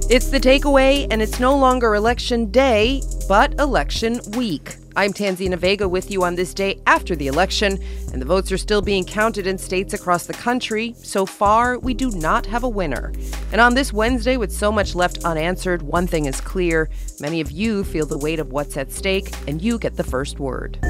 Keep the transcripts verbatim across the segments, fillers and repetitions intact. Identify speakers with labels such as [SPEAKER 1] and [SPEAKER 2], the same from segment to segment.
[SPEAKER 1] It's The Takeaway, and it's no longer election day, but election week. I'm Tanzina Vega with you on this day after the election, and the votes are still being counted in states across the country. So far, we do not have a winner. And on this Wednesday, with so much left unanswered, one thing is clear. Many of you feel the weight of what's at stake, and you get the first word.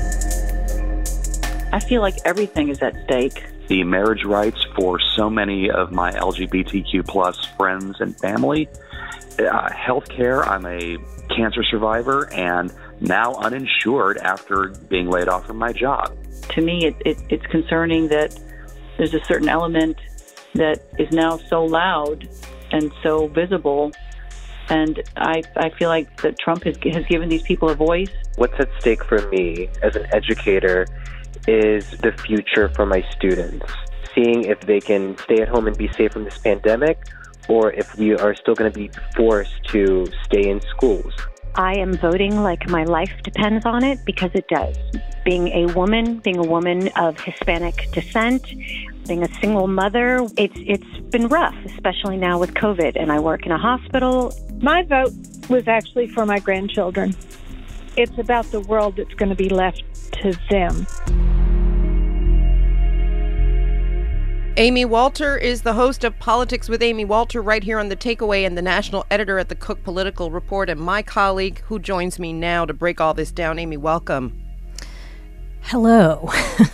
[SPEAKER 2] I feel like everything is at stake.
[SPEAKER 3] The marriage rights for so many of my L G B T Q plus friends and family. Uh, healthcare, I'm a cancer survivor and now uninsured after being laid off from my job.
[SPEAKER 2] To me, it, it, it's concerning that there's a certain element that is now so loud and so visible. And I, I feel like that Trump has, has given these people a voice.
[SPEAKER 4] What's at stake for me as an educator is the future for my students, seeing if they can stay at home and be safe from this pandemic, or if we are still going to be forced to stay in schools.
[SPEAKER 5] I am voting like my life depends on it, because it does. Being a woman, being a woman of Hispanic descent, being a single mother, it's it's been rough, especially now with COVID, and I work in a hospital.
[SPEAKER 6] My vote was actually for my grandchildren. It's about the world that's going to be left to them.
[SPEAKER 1] Amy Walter is the host of Politics with Amy Walter right here on The Takeaway, and the national editor at the Cook Political Report, and my colleague who joins me now to break all this down. Amy, welcome.
[SPEAKER 7] Hello.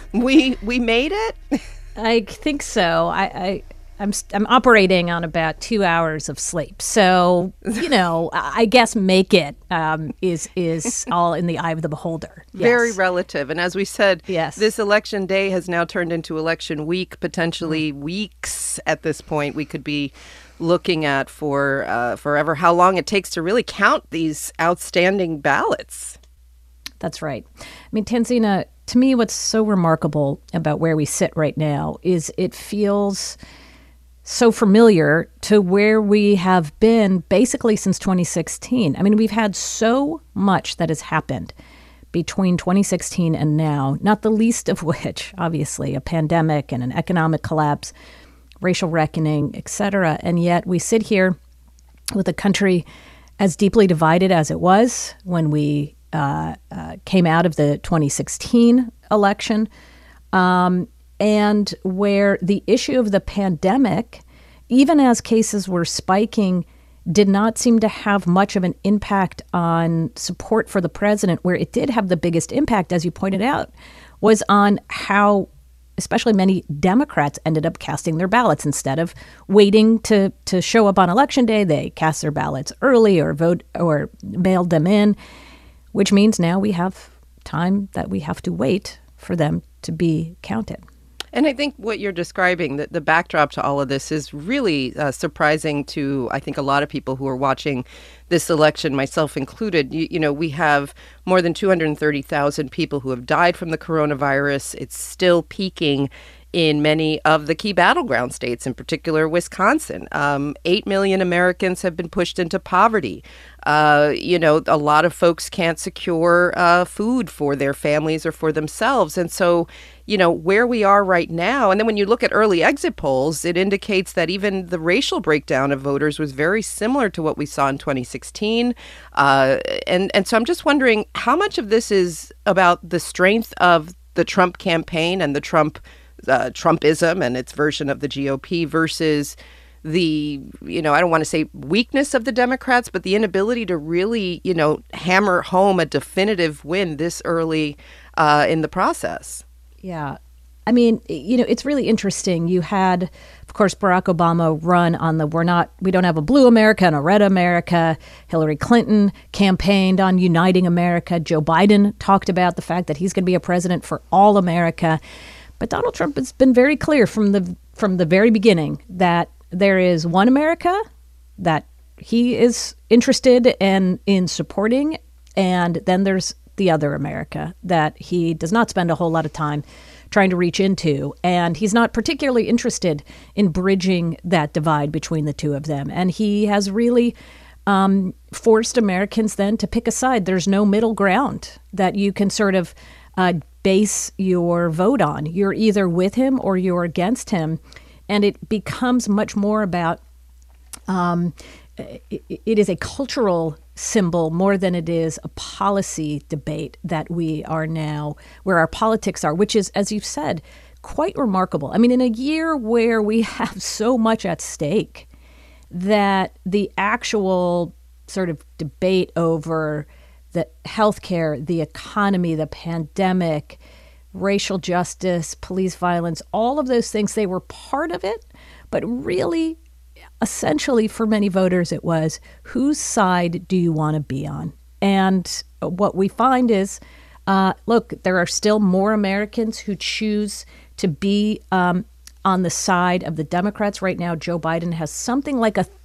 [SPEAKER 1] we we made it?
[SPEAKER 7] I think so. I, I I'm I'm operating on about two hours of sleep, so you know, I guess make it um, is is all in the eye of the beholder. Yes.
[SPEAKER 1] Very relative, and as we said,
[SPEAKER 7] yes.
[SPEAKER 1] This election day has now turned into election week, potentially mm. weeks at this point. We could be looking at for uh, forever how long it takes to really count these outstanding ballots.
[SPEAKER 7] That's right. I mean, Tanzina, to me, what's so remarkable about where we sit right now is it feels so familiar to where we have been basically since twenty sixteen. I mean, we've had so much that has happened between twenty sixteen and now, not the least of which, obviously, a pandemic and an economic collapse, racial reckoning, et cetera. And yet we sit here with a country as deeply divided as it was when we uh, uh, came out of the twenty sixteen election. Um, And where the issue of the pandemic, even as cases were spiking, did not seem to have much of an impact on support for the president. Where it did have the biggest impact, as you pointed out, was on how especially many Democrats ended up casting their ballots. Instead of waiting to, to show up on Election Day, they cast their ballots early or vote or mailed them in, which means now we have time that we have to wait for them to be counted.
[SPEAKER 1] And I think what you're describing, the, the backdrop to all of this, is really uh, surprising to, I think, a lot of people who are watching this election, myself included. You, you know, we have more than two hundred thirty thousand people who have died from the coronavirus. It's still peaking in many of the key battleground states, in particular Wisconsin. Um, Eight million Americans have been pushed into poverty. Uh, you know, a lot of folks can't secure uh, food for their families or for themselves. And so, you know, where we are right now, and then when you look at early exit polls, it indicates that even the racial breakdown of voters was very similar to what we saw in twenty sixteen. Uh, and, and so I'm just wondering how much of this is about the strength of the Trump campaign and the Trump Uh, Trumpism and its version of the G O P versus the, you know, I don't want to say weakness of the Democrats, but the inability to really, you know, hammer home a definitive win this early uh, in the process.
[SPEAKER 7] Yeah. I mean, you know, it's really interesting. You had, of course, Barack Obama run on the we're not, we don't have a blue America and a red America. Hillary Clinton campaigned on uniting America. Joe Biden talked about the fact that he's going to be a president for all America. But Donald Trump has been very clear from the from the very beginning that there is one America that he is interested in in supporting, and then there's the other America that he does not spend a whole lot of time trying to reach into. And he's not particularly interested in bridging that divide between the two of them. And he has really um, forced Americans then to pick a side. There's no middle ground that you can sort of uh, base your vote on. You're either with him or you're against him. And it becomes much more about um, it is a cultural symbol more than it is a policy debate that we are now, where our politics are, which is, as you've said, quite remarkable. I mean, in a year where we have so much at stake, that the actual sort of debate over the healthcare, the economy, the pandemic, racial justice, police violence, all of those things, they were part of it, but really, essentially for many voters, it was, whose side do you want to be on? And what we find is, uh, look, there are still more Americans who choose to be um, on the side of the Democrats. Right now, Joe Biden has something like a,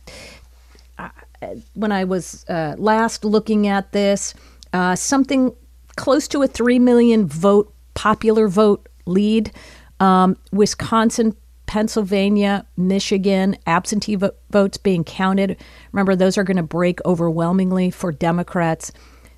[SPEAKER 7] uh, when I was uh, last looking at this, uh, something close to a three million vote, popular vote lead. Um, Wisconsin, Pennsylvania, Michigan, absentee vo- votes being counted. Remember, those are going to break overwhelmingly for Democrats.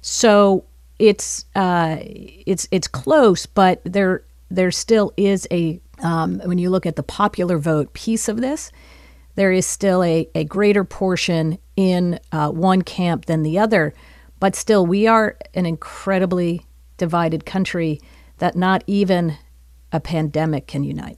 [SPEAKER 7] So it's uh, it's it's close, but there there still is a um, when you look at the popular vote piece of this, there is still a, a greater portion in uh, one camp than the other. But still, we are an incredibly divided country that not even a pandemic can unite.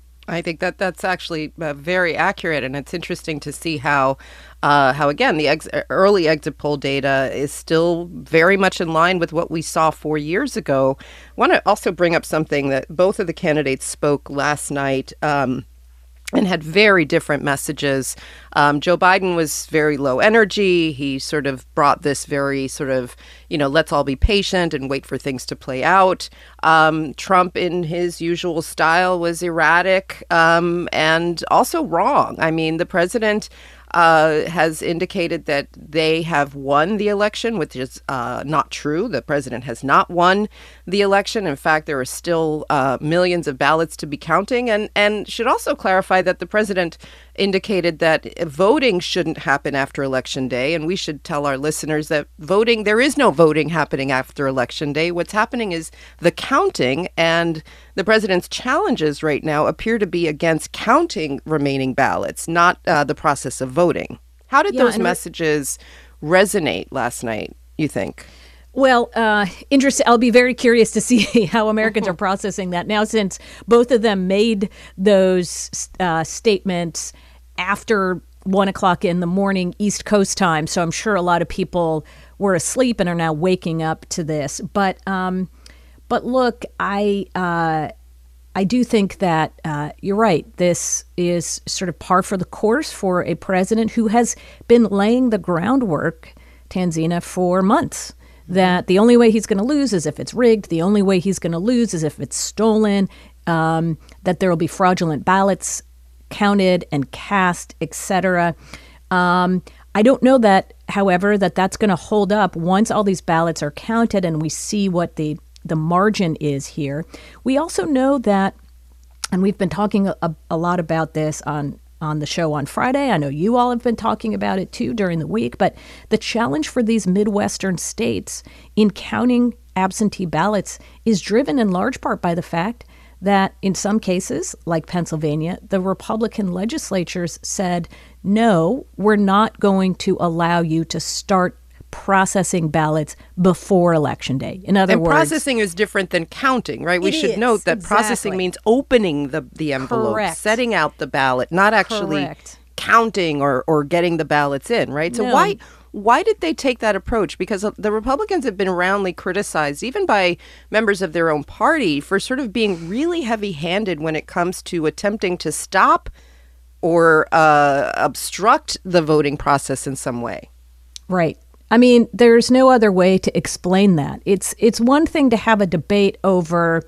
[SPEAKER 1] I think that that's actually uh, very accurate, and it's interesting to see how, uh, how again, the ex- early exit poll data is still very much in line with what we saw four years ago. I want to also bring up something that both of the candidates spoke last night um, and had very different messages. Um, Joe Biden was very low energy. He sort of brought this very sort of, you know, let's all be patient and wait for things to play out. Um, Trump, in his usual style, was erratic um, and also wrong. I mean, the president uh, has indicated that they have won the election, which is uh, not true. The president has not won the election. In fact, there are still uh, millions of ballots to be counting, and, and should also clarify that the president indicated that voting shouldn't happen after Election Day. And we should tell our listeners that voting, there is no voting happening after Election Day. What's happening is the counting, and the president's challenges right now appear to be against counting remaining ballots, not uh, the process of voting. How did
[SPEAKER 7] Yeah,
[SPEAKER 1] those
[SPEAKER 7] and
[SPEAKER 1] messages resonate last night, you think?
[SPEAKER 7] Well, uh, interesting. I'll be very curious to see how Americans are processing that now, since both of them made those uh, statements after one o'clock in the morning East Coast time. So I'm sure a lot of people were asleep and are now waking up to this. But um, but look, I uh, I do think that uh, you're right. This is sort of par for the course for a president who has been laying the groundwork, Tanzina, for months. That the only way he's going to lose is if it's rigged. The only way he's going to lose is if it's stolen. Um, that there will be fraudulent ballots counted and cast, et cetera. Um, I don't know that, however, that that's going to hold up once all these ballots are counted and we see what the, the margin is here. We also know that, and we've been talking a, a lot about this on on the show on Friday. I know you all have been talking about it too during the week, but the challenge for these Midwestern states in counting absentee ballots is driven in large part by the fact that in some cases, like Pennsylvania, the Republican legislatures said, no, we're not going to allow you to start processing ballots before Election Day. In other
[SPEAKER 1] and
[SPEAKER 7] words,
[SPEAKER 1] processing is different than counting, right? We
[SPEAKER 7] It
[SPEAKER 1] should
[SPEAKER 7] is,
[SPEAKER 1] note that
[SPEAKER 7] exactly.
[SPEAKER 1] processing means opening the, the envelope,
[SPEAKER 7] Correct.
[SPEAKER 1] setting out the ballot, not actually
[SPEAKER 7] Correct.
[SPEAKER 1] counting or, or getting the ballots in, right? So
[SPEAKER 7] No.
[SPEAKER 1] why why did they take that approach? Because the Republicans have been roundly criticized, even by members of their own party, for sort of being really heavy-handed when it comes to attempting to stop or uh, obstruct the voting process in some way.
[SPEAKER 7] Right. I mean, there's no other way to explain that. It's it's one thing to have a debate over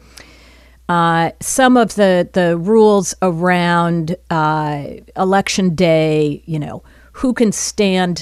[SPEAKER 7] uh, some of the, the rules around uh, Election Day, you know, who can stand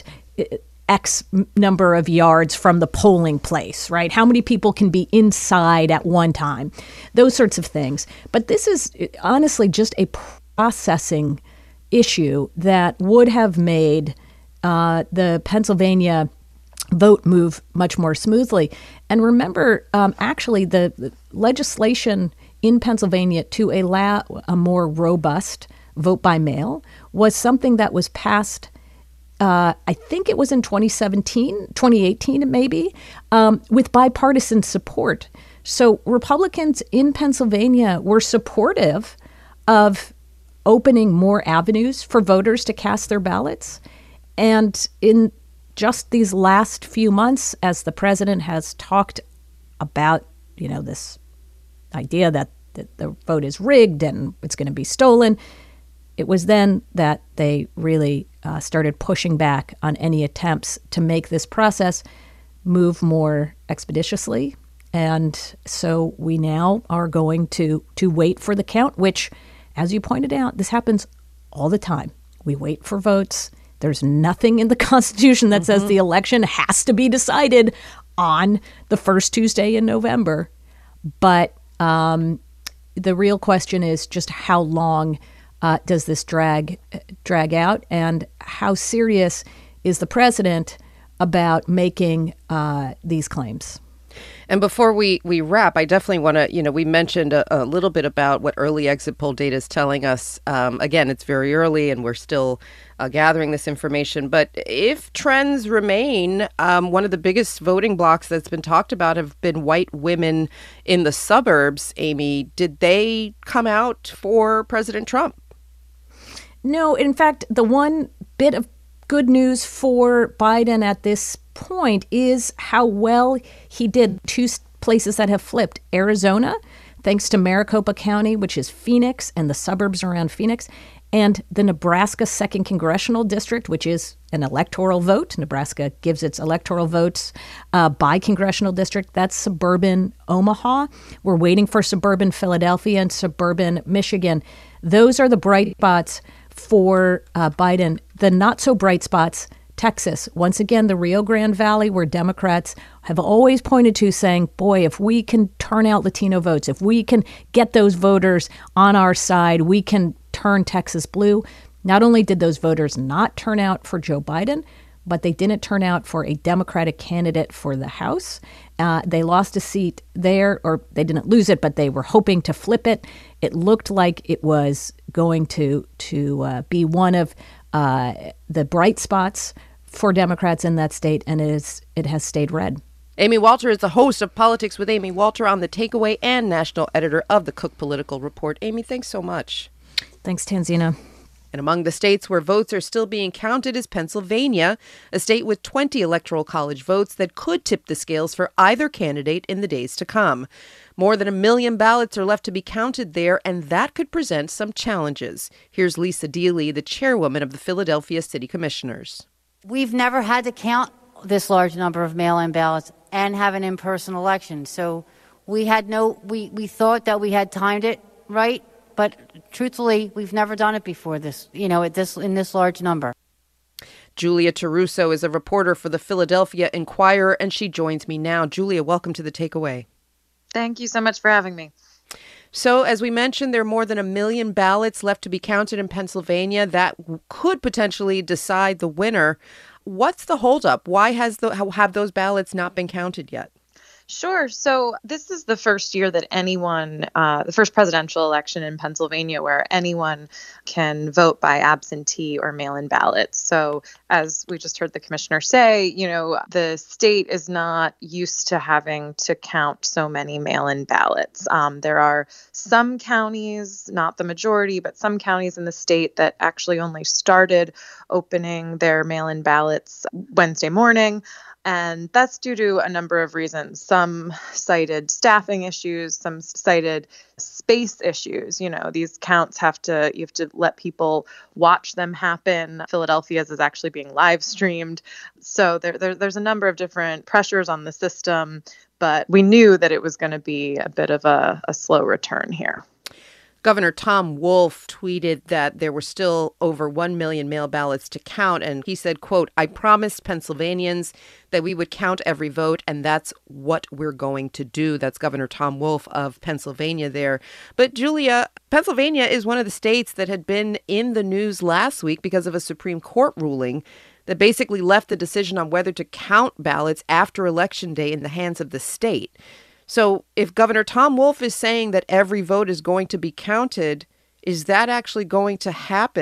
[SPEAKER 7] X number of yards from the polling place, right? How many people can be inside at one time? Those sorts of things. But this is honestly just a processing issue that would have made uh, the Pennsylvania vote move much more smoothly. And remember, um, actually, the, the legislation in Pennsylvania to allow a more robust vote by mail was something that was passed uh, I think it was in twenty seventeen, twenty eighteen maybe, um, with bipartisan support. So Republicans in Pennsylvania were supportive of opening more avenues for voters to cast their ballots. And in just these last few months, as the president has talked about, you know, this idea that the, the vote is rigged and it's going to be stolen, it was then that they really uh, started pushing back on any attempts to make this process move more expeditiously. And so we now are going to to wait for the count, which, as you pointed out, this happens all the time. We wait for votes. There's nothing in the Constitution that mm-hmm. says the election has to be decided on the first Tuesday in November. But um, the real question is just how long uh, does this drag drag out, and how serious is the president about making uh, these claims?
[SPEAKER 1] And before we, we wrap, I definitely want to, you know, we mentioned a, a little bit about what early exit poll data is telling us. Um, again, it's very early and we're still uh, gathering this information. But if trends remain, um, one of the biggest voting blocks that's been talked about have been white women in the suburbs. Amy, did they come out for President Trump?
[SPEAKER 7] No, in fact, the one bit of good news for Biden at this point is how well he did. Two places that have flipped: Arizona, thanks to Maricopa County, which is Phoenix and the suburbs around Phoenix, and the Nebraska second Congressional District, which is an electoral vote. Nebraska gives its electoral votes uh, by congressional district. That's suburban Omaha. We're waiting for suburban Philadelphia and suburban Michigan. Those are the bright spots for uh, Biden. The not so bright spots: Texas, once again, the Rio Grande Valley, where Democrats have always pointed to, saying, boy, if we can turn out Latino votes, if we can get those voters on our side, we can turn Texas blue. Not only did those voters not turn out for Joe Biden, but they didn't turn out for a Democratic candidate for the House. Uh, they lost a seat there, or they didn't lose it, but they were hoping to flip it. It looked like it was going to to uh, be one of uh, the bright spots for Democrats in that state, and it, is, it has stayed red.
[SPEAKER 1] Amy Walter is the host of Politics with Amy Walter on The Takeaway and national editor of the Cook Political Report. Amy, thanks so much.
[SPEAKER 7] Thanks, Tanzina.
[SPEAKER 1] And among the states where votes are still being counted is Pennsylvania, a state with twenty electoral college votes that could tip the scales for either candidate in the days to come. More than a million ballots are left to be counted there, and that could present some challenges. Here's Lisa Deely, the chairwoman of the Philadelphia City Commissioners.
[SPEAKER 8] We've never had to count this large number of mail-in ballots and have an in-person election. So we had no, we, we thought that we had timed it right, but truthfully, we've never done it before this, you know, at this in this large number.
[SPEAKER 1] Julia Taruso is a reporter for the Philadelphia Inquirer, and she joins me now. Julia, welcome to The Takeaway.
[SPEAKER 9] Thank you so much for having me.
[SPEAKER 1] So, as we mentioned, there are more than a million ballots left to be counted in Pennsylvania that could potentially decide the winner. What's the holdup? Why has the have those ballots not been counted yet?
[SPEAKER 9] Sure. So this is the first year that anyone, uh, the first presidential election in Pennsylvania where anyone can vote by absentee or mail-in ballots. So as we just heard the commissioner say, you know, the state is not used to having to count so many mail-in ballots. Um, there are some counties, not the majority, but some counties in the state that actually only started opening their mail-in ballots Wednesday morning. And that's due to a number of reasons. Some cited staffing issues, some cited space issues. You know, these counts have to, you have to let people watch them happen. Philadelphia's is actually being live streamed. So there, there, there's a number of different pressures on the system, but we knew that it was going to be a bit of a, a slow return here.
[SPEAKER 1] Governor Tom Wolf tweeted that there were still over one million mail ballots to count. And he said, quote, "I promised Pennsylvanians that we would count every vote, and that's what we're going to do." That's Governor Tom Wolf of Pennsylvania there. But Julia, Pennsylvania is one of the states that had been in the news last week because of a Supreme Court ruling that basically left the decision on whether to count ballots after Election Day in the hands of the state. So if Governor Tom Wolf is saying that every vote is going to be counted, is that actually going to happen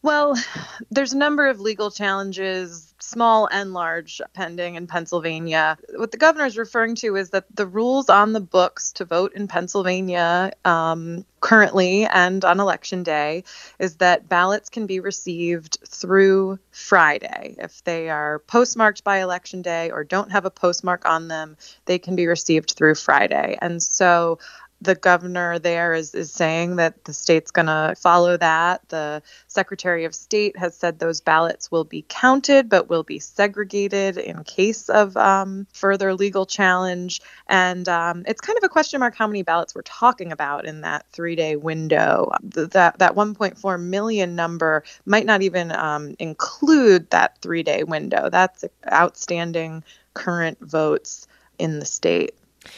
[SPEAKER 9] Well, there's a number of legal challenges, small and large, pending in Pennsylvania. What the governor is referring to is that the rules on the books to vote in Pennsylvania um, currently and on election day is that ballots can be received through Friday. If they are postmarked by election day or don't have a postmark on them, they can be received through Friday. And so the governor there is, is saying that the state's going to follow that. The Secretary of State has said those ballots will be counted, but will be segregated in case of um, further legal challenge. And um, it's kind of a question mark how many ballots we're talking about in that three-day window. That that one point four million number might not even um, include that three-day window. That's outstanding current votes in the state.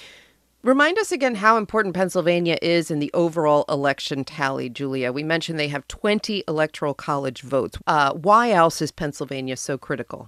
[SPEAKER 1] Remind us again how important Pennsylvania is in the overall election tally, Julia. We mentioned they have twenty electoral college votes. Uh, why else is Pennsylvania so critical?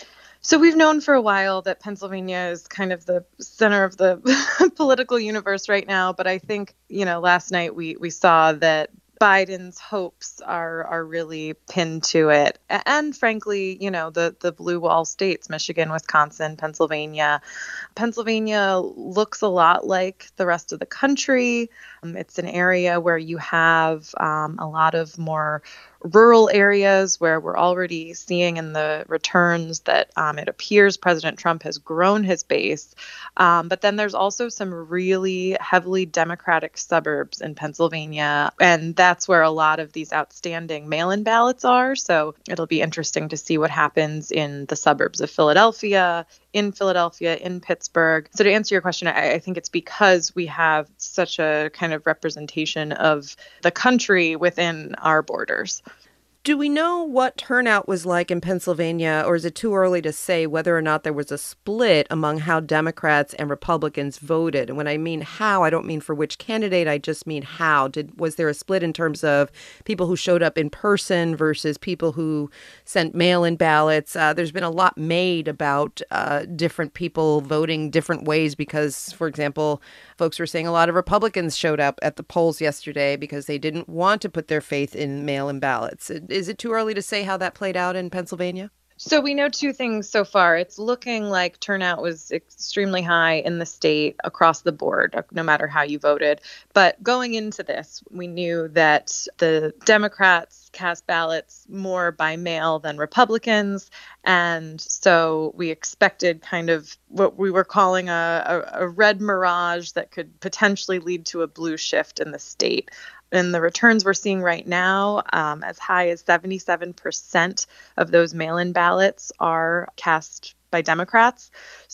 [SPEAKER 9] So we've known for a while that Pennsylvania is kind of the center of the political universe right now. But I think, you know, last night we, we saw that Biden's hopes are are really pinned to it. And frankly, you know, the, the blue wall states, Michigan, Wisconsin, Pennsylvania. Pennsylvania looks a lot like the rest of the country. Um, it's an area where you have um, a lot of more rural areas where we're already seeing in the returns that um, it appears President Trump has grown his base. Um, but then there's also some really heavily Democratic suburbs in Pennsylvania. And that's where a lot of these outstanding mail-in ballots are. So it'll be interesting to see what happens in the suburbs of Philadelphia, in Philadelphia, in Pittsburgh. So to answer your question, I, I think it's because we have such a kind of representation of the country within our borders.
[SPEAKER 1] Do we know what turnout was like in Pennsylvania, or is it too early to say whether or not there was a split among how Democrats and Republicans voted? And when I mean how, I don't mean for which candidate, I just mean how. Did was there a split in terms of people who showed up in person versus people who sent mail-in ballots? Uh, there's been a lot made about uh, different people voting different ways because, for example, folks were saying a lot of Republicans showed up at the polls yesterday because they didn't want to put their faith in mail-in ballots. Is it too early to say how that played out in Pennsylvania?
[SPEAKER 9] So we know two things so far. It's looking like turnout was extremely high in the state across the board, no matter how you voted. But going into this, we knew that the Democrats cast ballots more by mail than Republicans. And so we expected kind of what we were calling a, a, a red mirage that could potentially lead to a blue shift in the state. In the returns we're seeing right now, um, as high as seventy-seven percent of those mail-in ballots are cast by Democrats.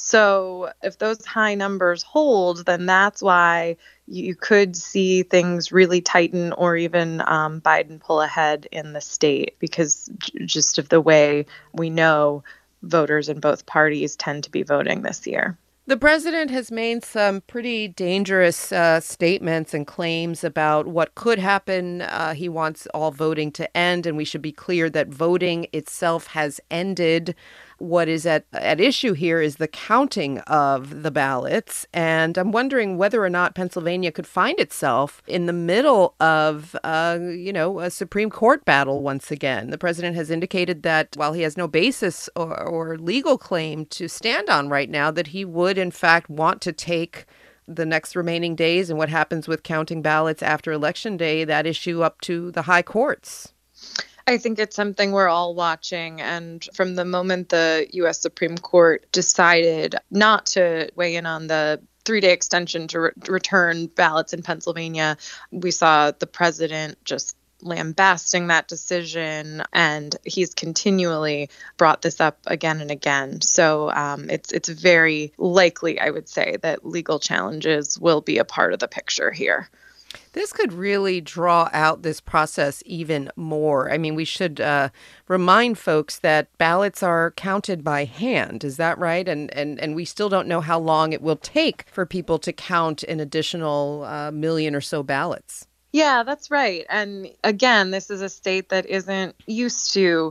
[SPEAKER 9] So if those high numbers hold, then that's why you could see things really tighten or even um, Biden pull ahead in the state because j- just of the way we know voters in both parties tend to be voting this year.
[SPEAKER 1] The president has made some pretty dangerous uh, statements and claims about what could happen. Uh, he wants all voting to end, and we should be clear that voting itself has ended. What is at, at issue here is the counting of the ballots. And I'm wondering whether or not Pennsylvania could find itself in the middle of, uh, you know, a Supreme Court battle once again. The president has indicated that while he has no basis or, or legal claim to stand on right now, that he would, in fact, want to take the next remaining days and what happens with counting ballots after Election Day, that issue up to the high courts.
[SPEAKER 9] I think it's something we're all watching. And from the moment the U S Supreme Court decided not to weigh in on the three-day extension to re- return ballots in Pennsylvania, we saw the president just lambasting that decision, and he's continually brought this up again and again. So um, it's it's very likely, I would say, that legal challenges will be a part of the picture here.
[SPEAKER 1] This could really draw out this process even more. I mean, we should uh, remind folks that ballots are counted by hand. Is that right? And and and we still don't know how long it will take for people to count an additional uh, million or so ballots.
[SPEAKER 9] Yeah, that's right. And again, this is a state that isn't used to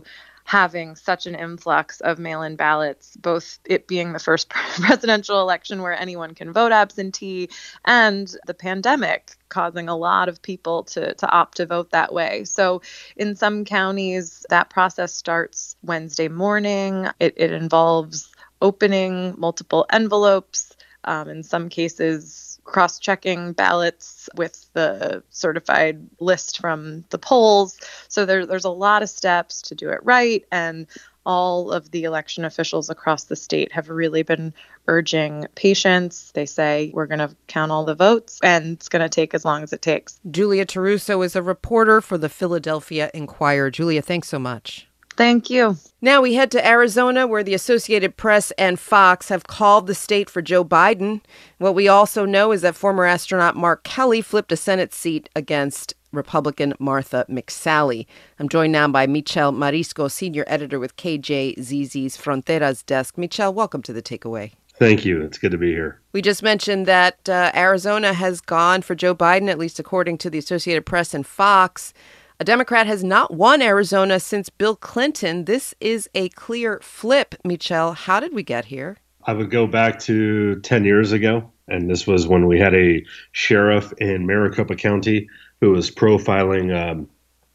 [SPEAKER 9] having such an influx of mail-in ballots, both it being the first presidential election where anyone can vote absentee and the pandemic causing a lot of people to, to opt to vote that way. So in some counties, that process starts Wednesday morning. It, it involves opening multiple envelopes, um, in some cases, cross-checking ballots with the certified list from the polls. So there, there's a lot of steps to do it right. And all of the election officials across the state have really been urging patience. They say, we're going to count all the votes, and it's going to take as long as it takes.
[SPEAKER 1] Julia Taruso is a reporter for the Philadelphia Inquirer. Julia, thanks so much.
[SPEAKER 9] Thank you.
[SPEAKER 1] Now we head to Arizona, where the Associated Press and Fox have called the state for Joe Biden. What we also know is that former astronaut Mark Kelly flipped a Senate seat against Republican Martha McSally. I'm joined now by Michel Marisco, senior editor with K J Z Z's Fronteras desk. Michel, welcome to The Takeaway.
[SPEAKER 10] Thank you. It's good to be here.
[SPEAKER 1] We just mentioned that uh, Arizona has gone for Joe Biden, at least according to the Associated Press and Fox. A Democrat has not won Arizona since Bill Clinton. This is a clear flip. Michel, how did we get here?
[SPEAKER 10] I would go back to ten years ago, and this was when we had a sheriff in Maricopa County who was profiling um,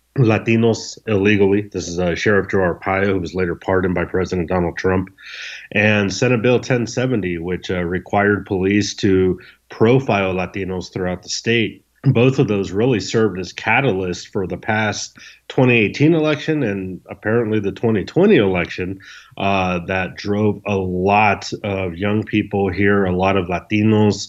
[SPEAKER 10] Latinos illegally. This is uh, Sheriff Joe Arpaio, who was later pardoned by President Donald Trump. And Senate Bill ten seventy, which uh, required police to profile Latinos throughout the state. Both of those really served as catalysts for the past twenty eighteen election and apparently the twenty twenty election uh, that drove a lot of young people here, a lot of Latinos,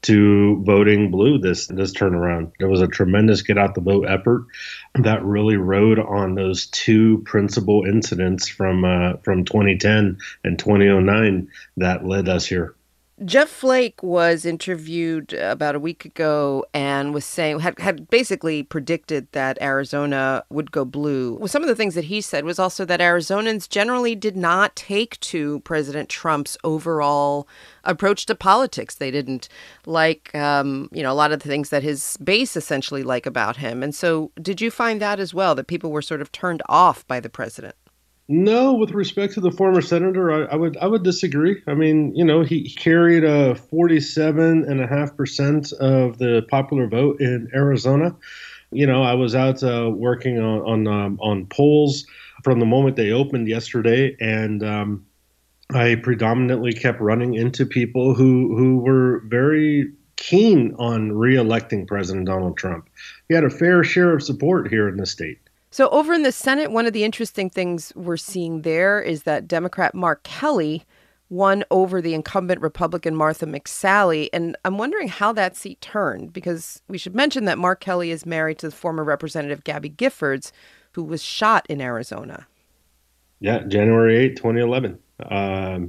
[SPEAKER 10] to voting blue this this turnaround. There was a tremendous get out the vote effort that really rode on those two principal incidents from uh, from twenty ten and twenty oh nine that led us here.
[SPEAKER 1] Jeff Flake was interviewed about a week ago and was saying, had, had basically predicted that Arizona would go blue. Well, some of the things that he said was also that Arizonans generally did not take to President Trump's overall approach to politics. They didn't like, um, you know, a lot of the things that his base essentially like about him. And so did you find that as well, that people were sort of turned off by the president?
[SPEAKER 10] No, with respect to the former senator, I, I would I would disagree. I mean, you know, he carried a forty-seven and a half percent of the popular vote in Arizona. You know, I was out uh, working on on, um, on polls from the moment they opened yesterday, and um, I predominantly kept running into people who who were very keen on reelecting President Donald Trump. He had a fair share of support here in the state.
[SPEAKER 1] So over in the Senate, one of the interesting things we're seeing there is that Democrat Mark Kelly won over the incumbent Republican Martha McSally. And I'm wondering how that seat turned, because we should mention that Mark Kelly is married to the former Representative Gabby Giffords, who was shot in Arizona.
[SPEAKER 10] Yeah, January eighth, twenty eleven. Um,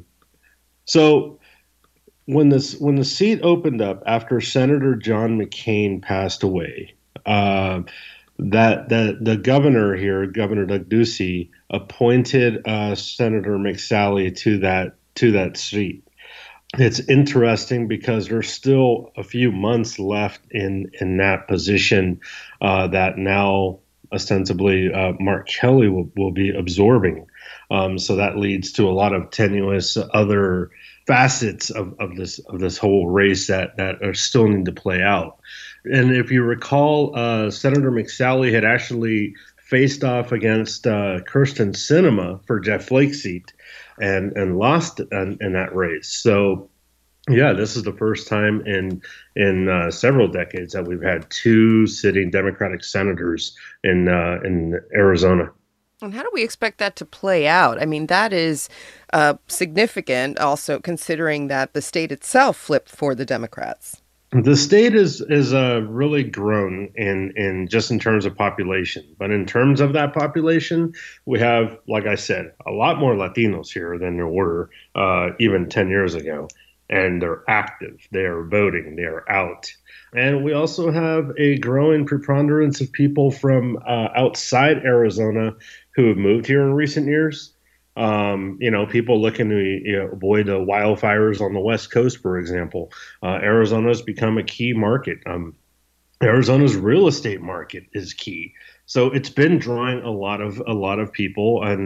[SPEAKER 10] so when this when the seat opened up after Senator John McCain passed away, uh, that the the governor here, Governor Doug Ducey, appointed uh, Senator McSally to that to that seat. It's interesting because there's still a few months left in in that position uh, that now ostensibly uh, Mark Kelly will, will be absorbing. Um, so that leads to a lot of tenuous other facets of, of this of this whole race that that are still need to play out. And if you recall, uh, Senator McSally had actually faced off against uh, Kyrsten Sinema for Jeff Flake's seat and, and lost in, in that race. So, yeah, this is the first time in in uh, several decades that we've had two sitting Democratic senators in uh, in Arizona.
[SPEAKER 1] And how do we expect that to play out? I mean, that is uh, significant also considering that the state itself flipped for the Democrats.
[SPEAKER 10] The state is is uh, really grown in, in just in terms of population. But in terms of that population, we have, like I said, a lot more Latinos here than there were uh, even ten years ago. And they're active. They are voting. They are out. And we also have a growing preponderance of people from uh, outside Arizona who have moved here in recent years. Um, you know, people looking to you know, avoid the wildfires on the West Coast, for example. Uh, Arizona has become a key market. Um, Arizona's real estate market is key. So it's been drawing a lot of a lot of people, and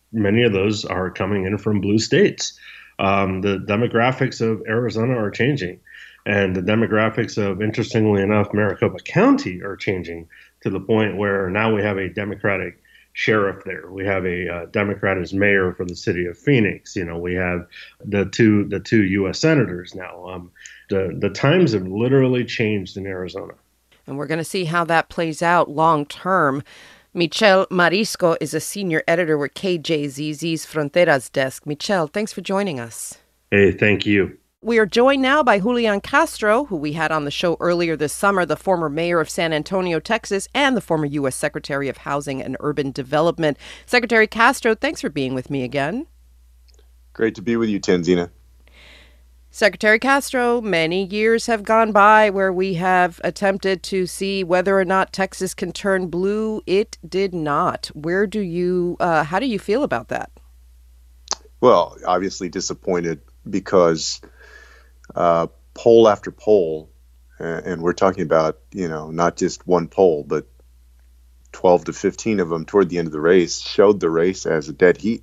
[SPEAKER 10] many of those are coming in from blue states. Um, the demographics of Arizona are changing, and the demographics of, interestingly enough, Maricopa County are changing to the point where now we have a Democratic sheriff there. We have a uh, Democrat as mayor for the city of Phoenix. You know, we have the two the two U S senators now. Um, the the times have literally changed in Arizona,
[SPEAKER 1] and we're going to see how that plays out long term. Michelle Marisco is a senior editor with K J Z Z's Fronteras desk. Michelle, thanks for joining us.
[SPEAKER 10] Hey, thank you.
[SPEAKER 1] We are joined now by Julian Castro, who we had on the show earlier this summer, the former mayor of San Antonio, Texas, and the former U S Secretary of Housing and Urban Development. Secretary Castro, thanks for being with me again.
[SPEAKER 11] Great to be with you, Tanzina.
[SPEAKER 1] Secretary Castro, many years have gone by where we have attempted to see whether or not Texas can turn blue. It did not. Where do you, uh, how do you feel about that?
[SPEAKER 11] Well, obviously disappointed because uh, poll after poll, uh, and we're talking about, you know, not just one poll, but twelve to fifteen of them toward the end of the race, showed the race as a dead heat.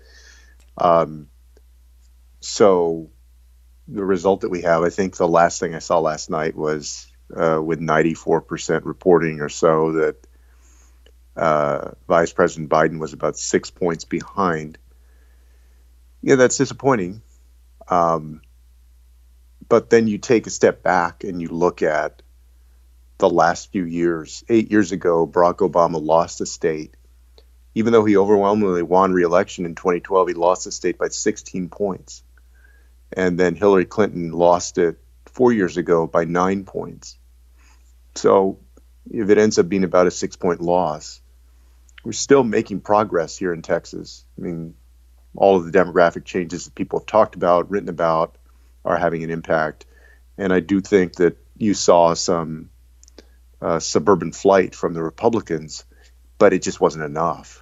[SPEAKER 11] Um, so the result that we have, I think the last thing I saw last night was uh, with ninety-four percent reporting or so that uh, Vice President Biden was about six points behind. Yeah, that's disappointing. Um, but then you take a step back and you look at the last few years. Eight years ago, Barack Obama lost the state. Even though he overwhelmingly won re-election in twenty twelve, he lost the state by sixteen points. And then Hillary Clinton lost it four years ago by nine points. So if it ends up being about a six-point loss, we're still making progress here in Texas. I mean, all of the demographic changes that people have talked about, written about, are having an impact. And I do think that you saw some uh, suburban flight from the Republicans, but it just wasn't enough.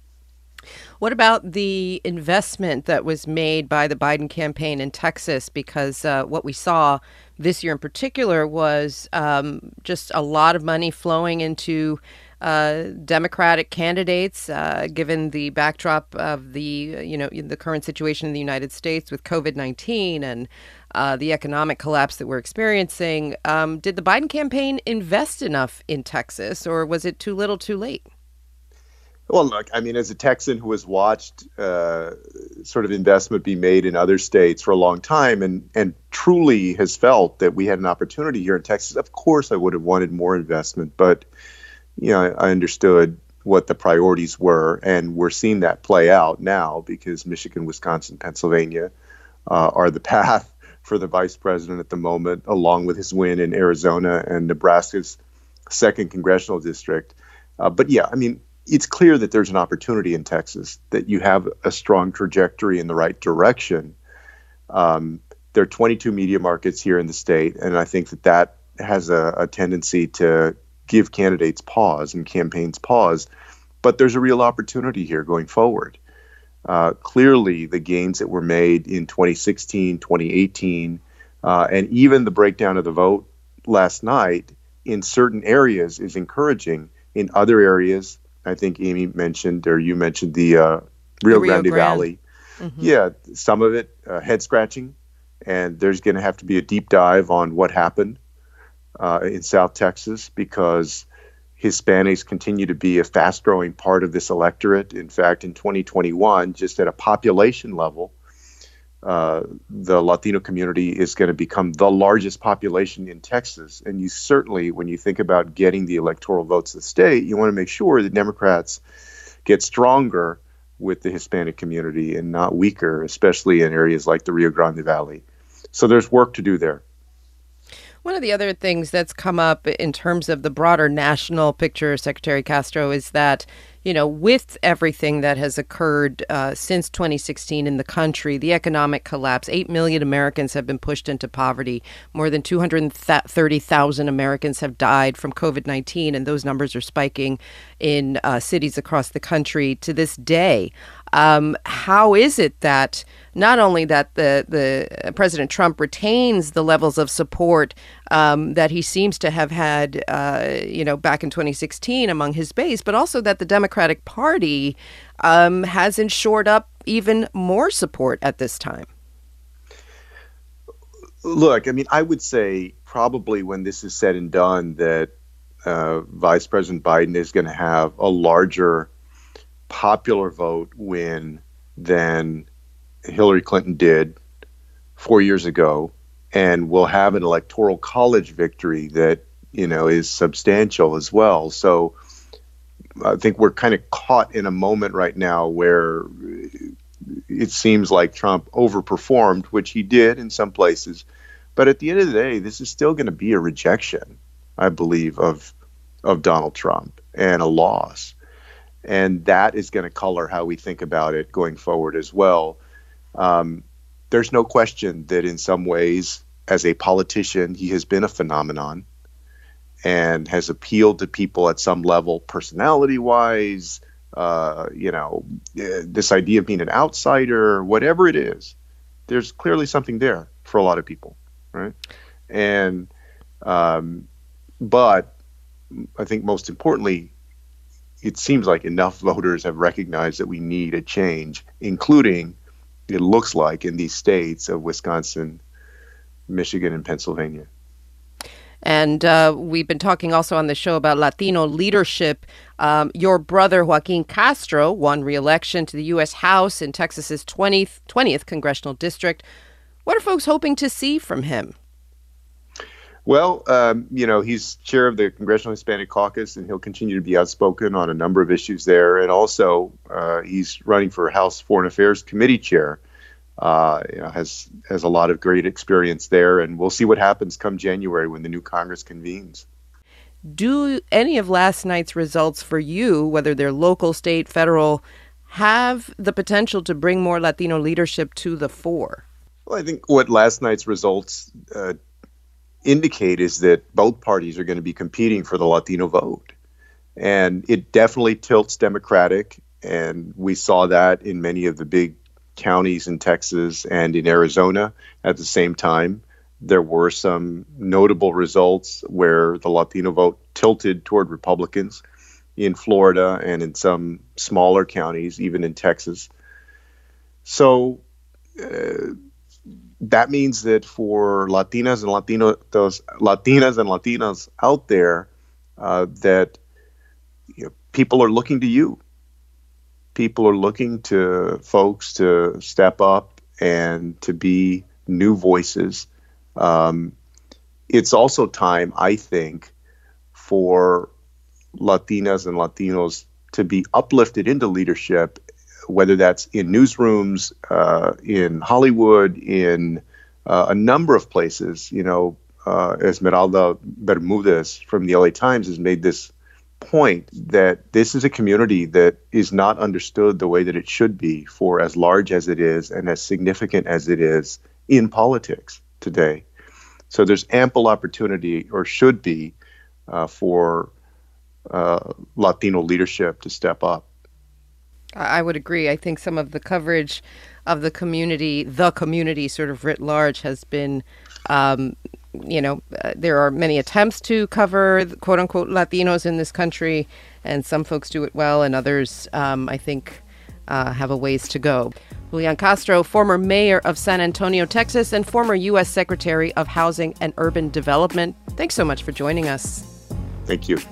[SPEAKER 1] What about the investment that was made by the Biden campaign in Texas? Because uh, what we saw this year in particular was um, just a lot of money flowing into uh, Democratic candidates, uh, given the backdrop of the, you know, the current situation in the United States with COVID nineteen and uh, the economic collapse that we're experiencing. Um, did the Biden campaign invest enough in Texas, or was it too little too late?
[SPEAKER 11] Well, look, I mean, as a Texan who has watched uh, sort of investment be made in other states for a long time and, and truly has felt that we had an opportunity here in Texas, of course I would have wanted more investment. But, you know, I, I understood what the priorities were, and we're seeing that play out now because Michigan, Wisconsin, Pennsylvania uh, are the path for the vice president at the moment, along with his win in Arizona and Nebraska's second congressional district. Uh, but, yeah, I mean, it's clear that there's an opportunity in Texas, that you have a strong trajectory in the right direction. Um, there are twenty-two media markets here in the state, and I think that that has a, a tendency to give candidates pause and campaigns pause. But there's a real opportunity here going forward. Uh, clearly, the gains that were made in twenty sixteen, twenty eighteen, uh, and even the breakdown of the vote last night in certain areas is encouraging. In other areas, I think Amy mentioned, or you mentioned the uh, Rio, the Rio Grande, Grande Valley. Mm-hmm. Yeah, some of it uh, head scratching, and there's going to have to be a deep dive on what happened uh, in South Texas, because Hispanics continue to be a fast growing part of this electorate. In fact, in twenty twenty-one, just at a population level, uh, the Latino community is going to become the largest population in Texas. And you certainly, when you think about getting the electoral votes of the state, you want to make sure that Democrats get stronger with the Hispanic community and not weaker, especially in areas like the Rio Grande Valley. So there's work to do there.
[SPEAKER 1] One of the other things that's come up in terms of the broader national picture, Secretary Castro, is that, you know, with everything that has occurred uh, since twenty sixteen in the country, the economic collapse, eight million Americans have been pushed into poverty. More than two hundred thirty thousand Americans have died from COVID nineteen, and those numbers are spiking in uh, cities across the country to this day. Um, how is it that not only that the, the uh, President Trump retains the levels of support um, that he seems to have had, uh, you know, back in twenty sixteen among his base, but also that the Democratic Party um, hasn't shored up even more support at this time?
[SPEAKER 11] Look, I mean, I would say probably when this is said and done that uh, Vice President Biden is going to have a larger popular vote win than Hillary Clinton did four years ago, and will have an electoral college victory that, you know, is substantial as well. So I think we're kind of caught in a moment right now where it seems like Trump overperformed, which he did in some places. But at the end of the day, this is still going to be a rejection, I believe, of of Donald Trump and a loss. And that is going to color how we think about it going forward as well. Um, there's no question that in some ways, as a politician, he has been a phenomenon and has appealed to people at some level, personality-wise, uh, you know, this idea of being an outsider, whatever it is, there's clearly something there for a lot of people, right? And, um, but I think most importantly, it seems like enough voters have recognized that we need a change, including, it looks like, in these states of Wisconsin, Michigan, and Pennsylvania.
[SPEAKER 1] And uh, we've been talking also on the show about Latino leadership. Um, your brother, Joaquin Castro, won re-election to the U S House in Texas's twentieth, twentieth congressional district. What are folks hoping to see from him?
[SPEAKER 11] Well, um, you know, he's chair of the Congressional Hispanic Caucus, and he'll continue to be outspoken on a number of issues there. And also, uh, he's running for House Foreign Affairs Committee chair. Uh, you know, has has a lot of great experience there, and we'll see what happens come January when the new Congress convenes.
[SPEAKER 1] Do any of last night's results for you, whether they're local, state, federal, have the potential to bring more Latino leadership to the fore?
[SPEAKER 11] Well, I think what last night's results uh, indicate is that both parties are going to be competing for the Latino vote. And it definitely tilts Democratic, and we saw that in many of the big counties in Texas and in Arizona. At the same time, there were some notable results where the Latino vote tilted toward Republicans in Florida and in some smaller counties, even in Texas. So uh, that means that for Latinas and Latino, those Latinas and Latinos out there, uh, that you know, people are looking to you. People are looking to folks to step up and to be new voices. Um, it's also time, I think, for Latinas and Latinos to be uplifted into leadership, whether that's in newsrooms, uh, in Hollywood, in uh, a number of places. You know, uh, Esmeralda Bermudez from the L A Times has made this point that this is a community that is not understood the way that it should be for as large as it is and as significant as it is in politics today. So there's ample opportunity, or should be, uh, for uh, Latino leadership to step up.
[SPEAKER 1] I would agree. I think some of the coverage of the community, the community sort of writ large, has been, um, you know, uh, there are many attempts to cover quote unquote Latinos in this country, and some folks do it well, and others, um, I think, uh, have a ways to go. Julian Castro, former mayor of San Antonio, Texas, and former U S Secretary of Housing and Urban Development. Thanks so much for joining us.
[SPEAKER 11] Thank you.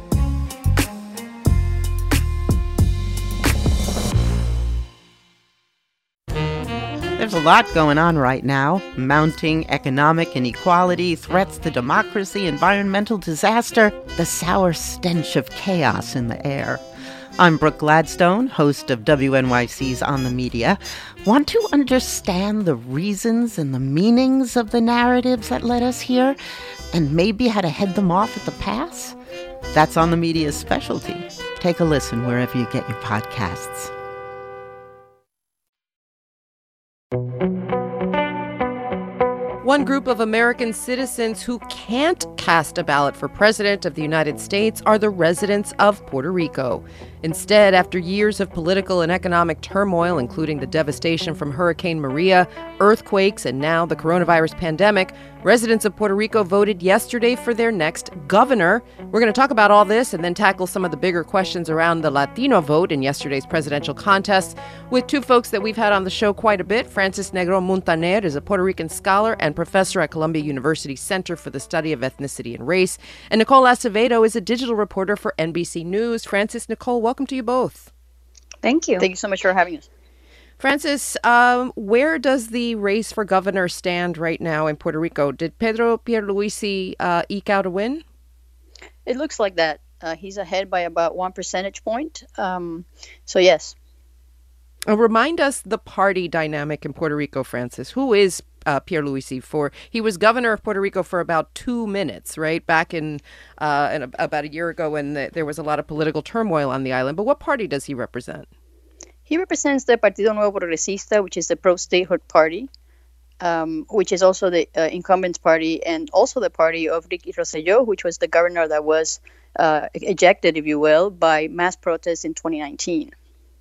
[SPEAKER 12] There's a lot going on right now. Mounting economic inequality, threats to democracy, environmental disaster, the sour stench of chaos in the air. I'm Brooke Gladstone, host of W N Y C's On the Media. Want to understand the reasons and the meanings of the narratives that led us here, and maybe how to head them off at the pass? That's On the Media's specialty. Take a listen wherever you get your podcasts.
[SPEAKER 1] One group of American citizens who can't cast a ballot for president of the United States are the residents of Puerto Rico. Instead, after years of political and economic turmoil, including the devastation from Hurricane Maria, earthquakes, and now the coronavirus pandemic, residents of Puerto Rico voted yesterday for their next governor. We're going to talk about all this and then tackle some of the bigger questions around the Latino vote in yesterday's presidential contest with two folks that we've had on the show quite a bit. Francis Negron Muntaner is a Puerto Rican scholar and professor at Columbia University Center for the Study of Ethnicity and Race. And Nicole Acevedo is a digital reporter for N B C News. Francis, Nicole, welcome to you both.
[SPEAKER 13] Thank you. Thank you so much for having us.
[SPEAKER 1] Francis, um, where does the race for governor stand right now in Puerto Rico? Did Pedro Pierluisi uh, eke out a win?
[SPEAKER 13] It looks like that. Uh, he's ahead by about one percentage point. Um, so, yes.
[SPEAKER 1] Uh, remind us the party dynamic in Puerto Rico, Francis. Who is uh, Pierluisi for? He was governor of Puerto Rico for about two minutes, right? Back in, uh, in a, about a year ago when the, there was a lot of political turmoil on the island. But what party does he represent?
[SPEAKER 13] He represents the Partido Nuevo Progresista, which is the pro-statehood party, um, which is also the uh, incumbents party, and also the party of Ricky Rosselló, which was the governor that was uh, ejected, if you will, by mass protests in twenty nineteen.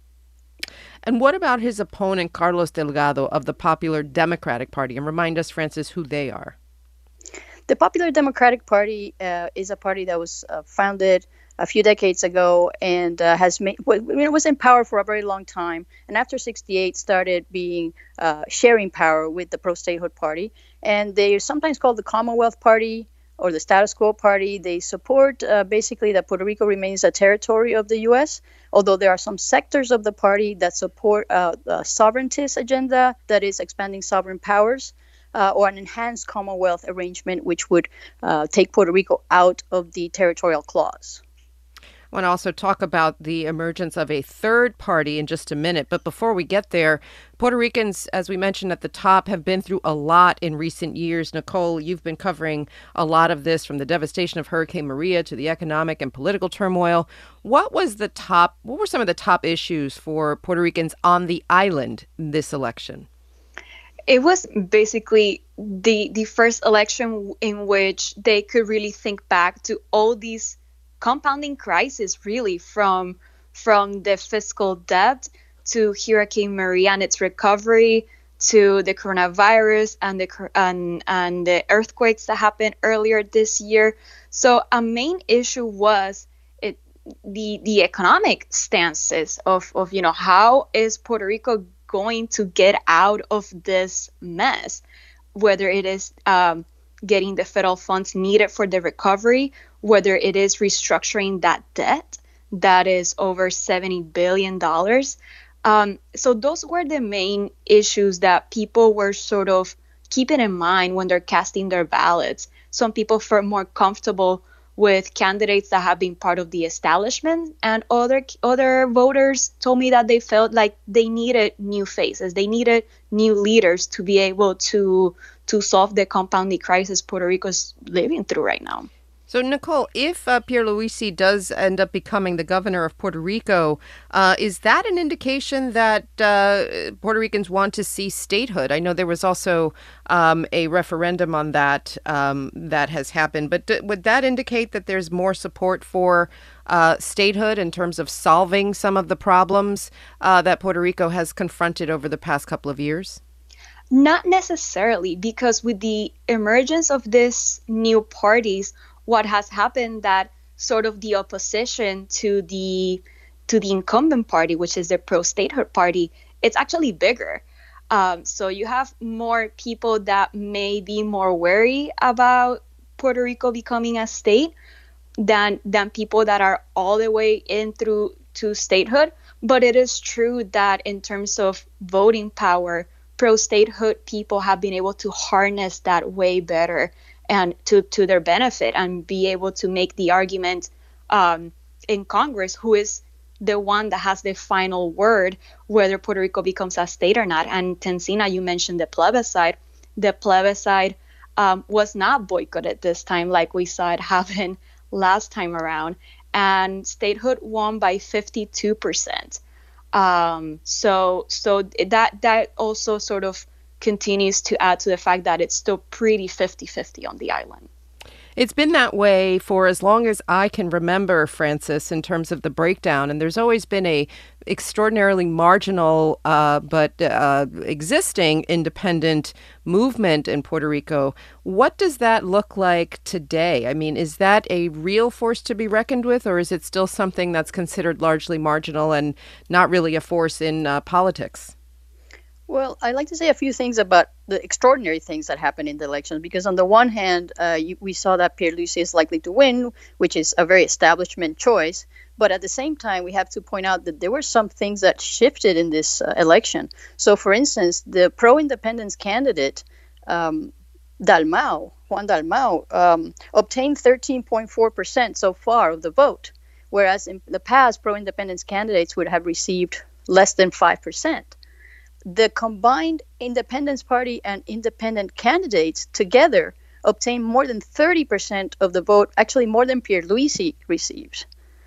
[SPEAKER 1] And what about his opponent, Carlos Delgado, of the Popular Democratic Party? And remind us, Francis, who they are.
[SPEAKER 13] The Popular Democratic Party uh, is a party that was uh, founded a few decades ago and uh, has made, well, it was in power for a very long time. And after sixty-eight started being uh, sharing power with the pro-statehood party. And they're sometimes called the Commonwealth Party or the Status Quo Party. They support uh, basically that Puerto Rico remains a territory of the U S, although there are some sectors of the party that support uh, the sovereignist agenda, that is expanding sovereign powers. Uh, or an enhanced Commonwealth arrangement, which would uh, take Puerto Rico out of the territorial clause.
[SPEAKER 1] I want to also talk about the emergence of a third party in just a minute. But before we get there, Puerto Ricans, as we mentioned at the top, have been through a lot in recent years. Nicole, you've been covering a lot of this, from the devastation of Hurricane Maria to the economic and political turmoil. What was the top, what were some of the top issues for Puerto Ricans on the island in this election?
[SPEAKER 14] It was basically the the first election in which they could really think back to all these compounding crises, really, from from the fiscal debt to Hurricane Maria and its recovery, to the coronavirus and the and and the earthquakes that happened earlier this year. So a main issue was it the the economic stances of of you know how is Puerto Rico going to get out of this mess, whether it is um, getting the federal funds needed for the recovery, whether it is restructuring that debt that is over seventy billion dollars. Um, so those were the main issues that people were sort of keeping in mind when they're casting their ballots. Some people felt more comfortable with candidates that have been part of the establishment, and other other voters told me that they felt like they needed new faces, they needed new leaders to be able to to solve the compounding crisis Puerto Rico is living through right now.
[SPEAKER 1] So, Nicole, if uh, Pierluisi does end up becoming the governor of Puerto Rico, uh, is that an indication that uh, Puerto Ricans want to see statehood? I know there was also um, a referendum on that um, that has happened, but d- would that indicate that there's more support for uh, statehood in terms of solving some of the problems uh, that Puerto Rico has confronted over the past couple of years?
[SPEAKER 14] Not necessarily, because with the emergence of these new parties, what has happened that sort of the opposition to the to the incumbent party, which is the pro-statehood party, it's actually bigger. Um, so you have more people that may be more wary about Puerto Rico becoming a state than than people that are all the way in through to statehood. But it is true that in terms of voting power, pro-statehood people have been able to harness that way better and to, to their benefit, and be able to make the argument um, in Congress, who is the one that has the final word whether Puerto Rico becomes a state or not. And Tensina, you mentioned the plebiscite. The plebiscite um, was not boycotted this time like we saw it happen last time around. And statehood won by fifty-two percent. Um, so so that that also sort of continues to add to the fact that it's still pretty fifty-fifty on the island.
[SPEAKER 1] It's been that way for as long as I can remember, Frances, in terms of the breakdown. And there's always been a extraordinarily marginal uh, but uh, existing independent movement in Puerto Rico. What does that look like today? I mean, is that a real force to be reckoned with, or is it still something that's considered largely marginal and not really a force in uh, politics?
[SPEAKER 13] Well, I'd like to say a few things about the extraordinary things that happened in the elections, because on the one hand, uh, you, we saw that Pierluisi is likely to win, which is a very establishment choice. But at the same time, we have to point out that there were some things that shifted in this uh, election. So, for instance, the pro-independence candidate, um, Dalmau, Juan Dalmau, um, obtained thirteen point four percent so far of the vote, whereas in the past, pro-independence candidates would have received less than five percent. The combined Independence Party and independent candidates together obtained more than thirty percent of the vote, actually more than Pierluisi receives.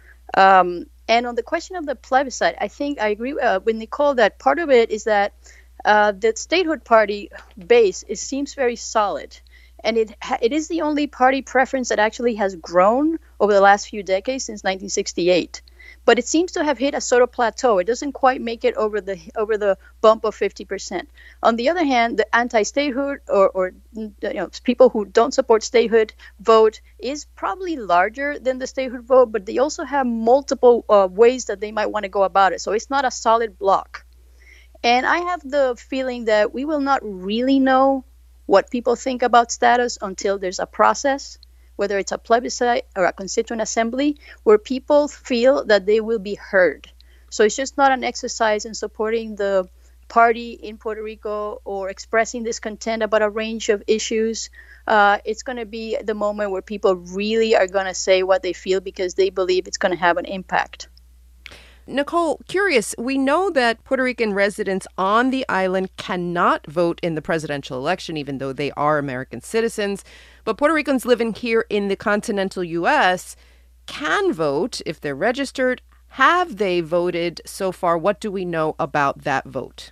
[SPEAKER 13] Um, and on the question of the plebiscite, I think I agree uh, with Nicole that part of it is that uh, the statehood party base it seems very solid. And it ha- it is the only party preference that actually has grown over the last few decades since nineteen sixty-eight. But it seems to have hit a sort of plateau. It doesn't quite make it over the over the bump of fifty percent. On the other hand, the anti-statehood or, or you know people who don't support statehood vote is probably larger than the statehood vote, but they also have multiple uh, ways that they might want to go about it. So it's not a solid block. And I have the feeling that we will not really know what people think about status until there's a process, whether it's a plebiscite or a constituent assembly, where people feel that they will be heard. So it's just not an exercise in supporting the party in Puerto Rico or expressing discontent about a range of issues. Uh, it's going to be the moment where people really are going to say what they feel because they believe it's going to have an impact.
[SPEAKER 1] Nicole, curious, we know that Puerto Rican residents on the island cannot vote in the presidential election, even though they are American citizens. But Puerto Ricans living here in the continental U S can vote if they're registered. Have they voted so far? What do we know about that vote?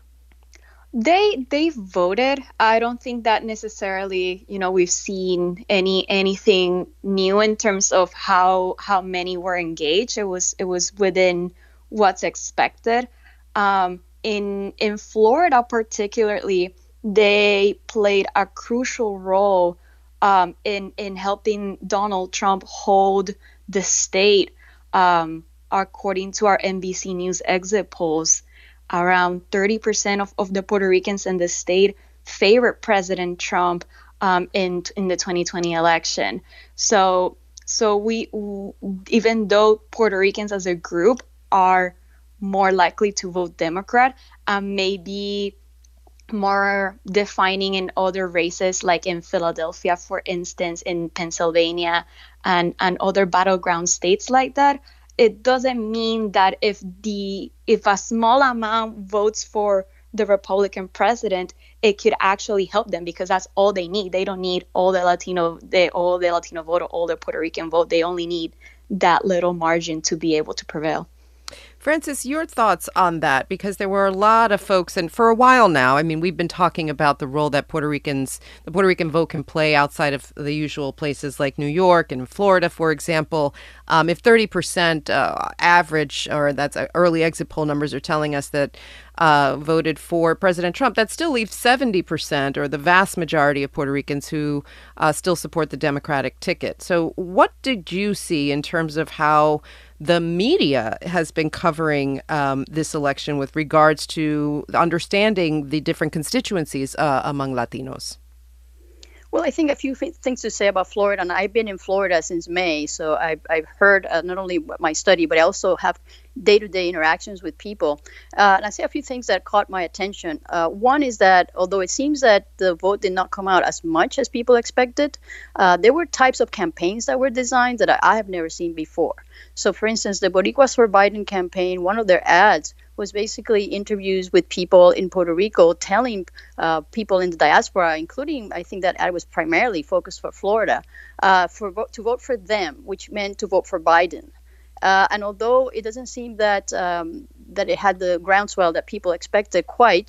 [SPEAKER 14] They they voted. I don't think that necessarily, you know, we've seen any anything new in terms of how how many were engaged. It was it was within what's expected. Um, in in Florida particularly, they played a crucial role um, in in helping Donald Trump hold the state. Um, according to our N B C News exit polls, around thirty percent of, of the Puerto Ricans in the state favored President Trump um, in in the twenty twenty election. So so we even though Puerto Ricans as a group are more likely to vote Democrat, um, maybe more defining in other races, like in Philadelphia, for instance, in Pennsylvania, and, and other battleground states like that. It doesn't mean that if the if a small amount votes for the Republican president, it could actually help them, because that's all they need. They don't need all the Latino, they, all the Latino vote or all the Puerto Rican vote. They only need that little margin to be able to prevail.
[SPEAKER 1] Frances, your thoughts on that, because there were a lot of folks, and for a while now, I mean, we've been talking about the role that Puerto Ricans, the Puerto Rican vote can play outside of the usual places like New York and Florida, for example. Um, if thirty percent uh, average, or that's uh, early exit poll numbers are telling us that uh, voted for President Trump, that still leaves seventy percent, or the vast majority of Puerto Ricans who uh, still support the Democratic ticket. So what did you see in terms of how the media has been covering um, this election with regards to understanding the different constituencies uh, among Latinos?
[SPEAKER 13] Well, I think a few f- things to say about Florida, and I've been in Florida since May, so I've, I've heard uh, not only my study, but I also have day-to-day interactions with people. Uh, and I say a few things that caught my attention. Uh, one is that although it seems that the vote did not come out as much as people expected, uh, there were types of campaigns that were designed that I, I have never seen before. So, for instance, the Boricuas for Biden campaign, one of their ads was basically interviews with people in Puerto Rico telling uh, people in the diaspora, including, I think that ad was primarily focused for Florida, uh, for vote, to vote for them, which meant to vote for Biden. Uh, and although it doesn't seem that um, that it had the groundswell that people expected quite,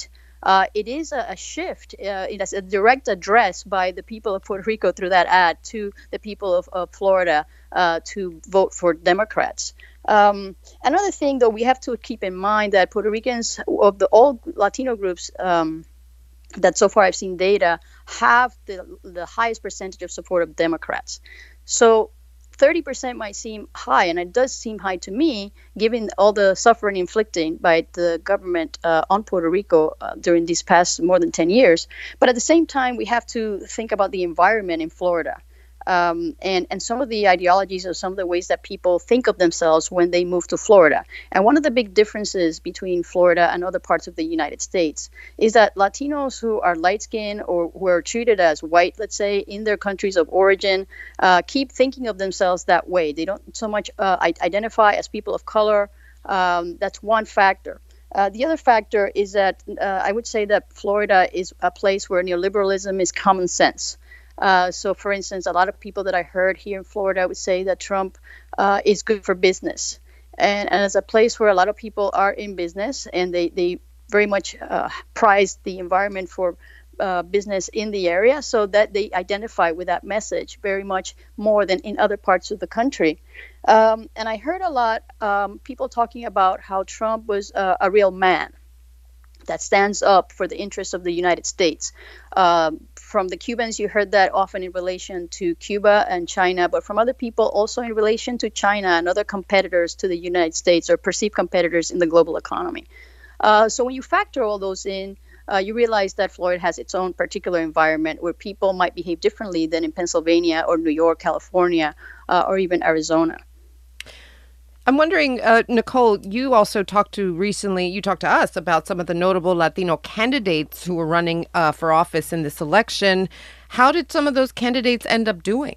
[SPEAKER 13] uh, it is a, a shift. Uh, it is a direct address by the people of Puerto Rico through that ad to the people of, of Florida uh, to vote for Democrats. Um, another thing, though, we have to keep in mind that Puerto Ricans of the all Latino groups um, that so far I've seen data have the, the highest percentage of support of Democrats. So thirty percent might seem high, and it does seem high to me, given all the suffering inflicted by the government uh, on Puerto Rico uh, during these past more than ten years. But at the same time, we have to think about the environment in Florida. Um, and, and some of the ideologies or some of the ways that people think of themselves when they move to Florida. And one of the big differences between Florida and other parts of the United States is that Latinos who are light-skinned or who are treated as white, let's say, in their countries of origin, uh, keep thinking of themselves that way. They don't so much uh, identify as people of color. Um, that's one factor. Uh, the other factor is that uh, I would say that Florida is a place where neoliberalism is common sense. Uh, so, for instance, a lot of people that I heard here in Florida would say that Trump uh, is good for business. And, and as a place where a lot of people are in business and they, they very much uh, prize the environment for uh, business in the area, so that they identify with that message very much more than in other parts of the country. Um, and I heard a lot um, people talking about how Trump was uh, a real man that stands up for the interests of the United States. Um, from the Cubans, you heard that often in relation to Cuba and China, but from other people also in relation to China and other competitors to the United States or perceived competitors in the global economy. Uh, so when you factor all those in, uh, you realize that Florida has its own particular environment where people might behave differently than in Pennsylvania or New York, California, uh, or even Arizona.
[SPEAKER 1] I'm wondering, uh, Nicole, you also talked to recently, you talked to us about some of the notable Latino candidates who were running uh, for office in this election. How did some of those candidates end up doing?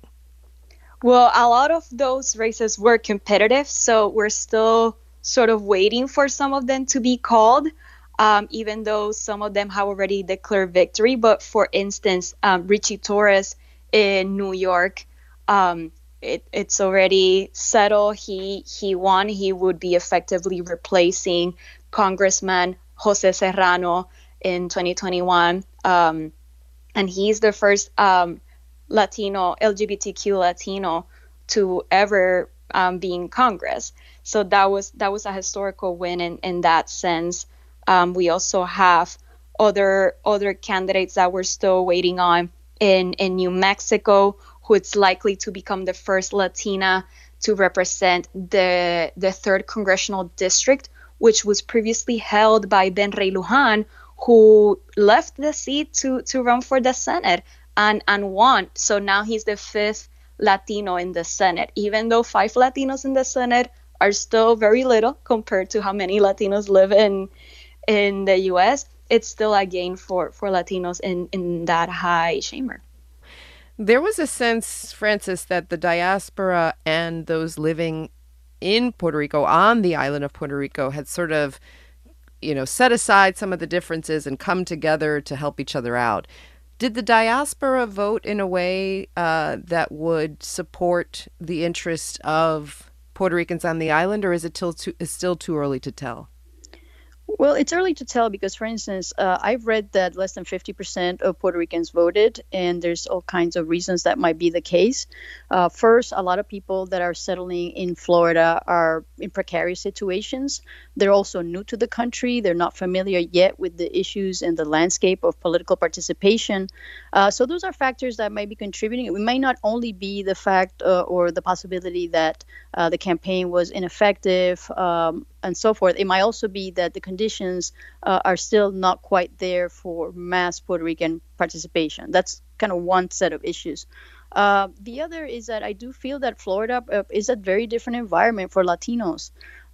[SPEAKER 14] Well, a lot of those races were competitive, so we're still sort of waiting for some of them to be called, um, even though some of them have already declared victory. But for instance, um, Richie Torres in New York, um, It, it's already settled. He he won. He would be effectively replacing Congressman Jose Serrano in twenty twenty-one. Um, and he's the first um, Latino, L G B T Q Latino to ever um, be in Congress. So that was that was a historical win in, in that sense. Um, we also have other other candidates that we're still waiting on in, in New Mexico, who is likely to become the first Latina to represent the the third congressional district, which was previously held by Ben Ray Lujan, who left the seat to, to run for the Senate and, and won. So now he's the fifth Latino in the Senate, even though five Latinos in the Senate are still very little compared to how many Latinos live in in the U S. It's still a gain for, for Latinos in, in that high chamber.
[SPEAKER 1] There was a sense, Francis, that the diaspora and those living in Puerto Rico, on the island of Puerto Rico, had sort of, you know, set aside some of the differences and come together to help each other out. Did the diaspora vote in a way uh, that would support the interest of Puerto Ricans on the island, or is it till too, is still too early to tell?
[SPEAKER 13] Well, it's early to tell because, for instance, uh, I've read that less than fifty percent of Puerto Ricans voted, and there's all kinds of reasons that might be the case. Uh, first, a lot of people that are settling in Florida are in precarious situations. They're also new to the country. They're not familiar yet with the issues and the landscape of political participation. Uh, so those are factors that might be contributing. It may not only be the fact uh, or the possibility that uh, the campaign was ineffective, um, and so forth. It might also be that the conditions uh, are still not quite there for mass Puerto Rican participation. That's kind of one set of issues. Uh, the other is that I do feel that Florida uh, is a very different environment for Latinos,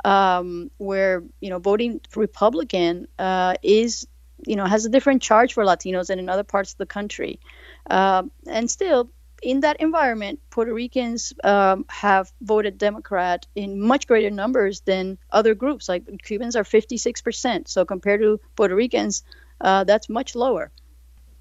[SPEAKER 13] um, where, you know, voting Republican uh, is, you know, has a different charge for Latinos than in other parts of the country. Uh, and still, in that environment, Puerto Ricans um, have voted Democrat in much greater numbers than other groups. Like Cubans are fifty-six percent. So compared to Puerto Ricans, uh, that's much lower.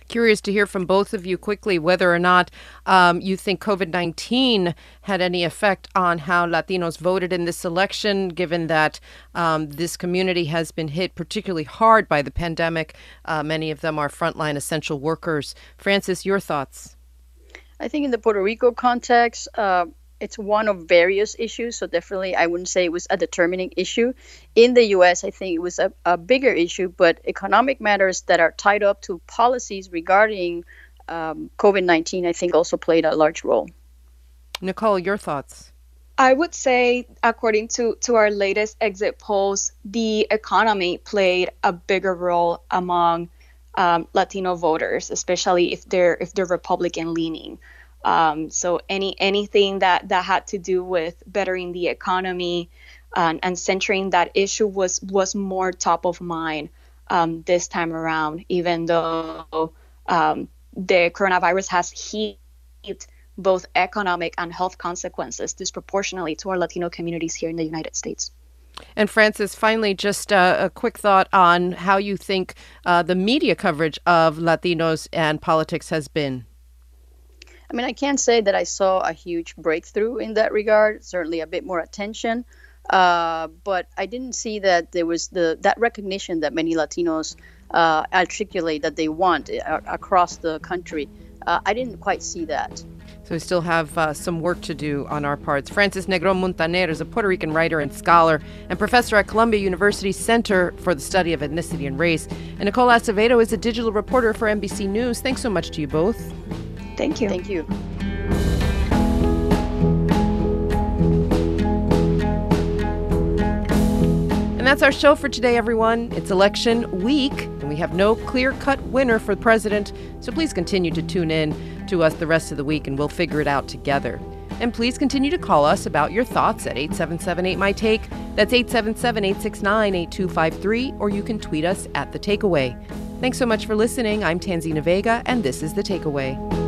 [SPEAKER 1] Curious to hear from both of you quickly whether or not um, you think COVID nineteen had any effect on how Latinos voted in this election, given that um, this community has been hit particularly hard by the pandemic. Uh, many of them are frontline essential workers. Frances, your thoughts?
[SPEAKER 13] I think in the Puerto Rico context, uh, it's one of various issues. So definitely, I wouldn't say it was a determining issue. In the U S, I think it was a, a bigger issue, but economic matters that are tied up to policies regarding um, COVID nineteen, I think also played a large role.
[SPEAKER 1] Nicole, your thoughts?
[SPEAKER 14] I would say, according to, to our latest exit polls, the economy played a bigger role among um, Latino voters, especially if they're if they're Republican leaning. Um, so any anything that, that had to do with bettering the economy um, and centering that issue was was more top of mind um, this time around, even though um, the coronavirus has hit both economic and health consequences disproportionately to our Latino communities here in the United States.
[SPEAKER 1] And Frances, finally, just uh, a quick thought on how you think uh, the media coverage of Latinos and politics has been.
[SPEAKER 13] I mean, I can't say that I saw a huge breakthrough in that regard, certainly a bit more attention, uh, but I didn't see that there was the that recognition that many Latinos uh, articulate that they want uh, across the country. Uh, I didn't quite see that.
[SPEAKER 1] So we still have uh, some work to do on our parts. Frances Negron Montaner is a Puerto Rican writer and scholar and professor at Columbia University's Center for the Study of Ethnicity and Race. And Nicole Acevedo is a digital reporter for N B C News. Thanks so much to you both.
[SPEAKER 14] Thank you.
[SPEAKER 13] Thank you.
[SPEAKER 1] And that's our show for today, everyone. It's election week, and we have no clear-cut winner for president. So please continue to tune in to us the rest of the week, and we'll figure it out together. And please continue to call us about your thoughts at eight seven seven eight, M Y, TAKE. That's eight seven seven, eight six nine, eight two five three, or you can tweet us at The Takeaway. Thanks so much for listening. I'm Tanzina Vega, and this is The Takeaway.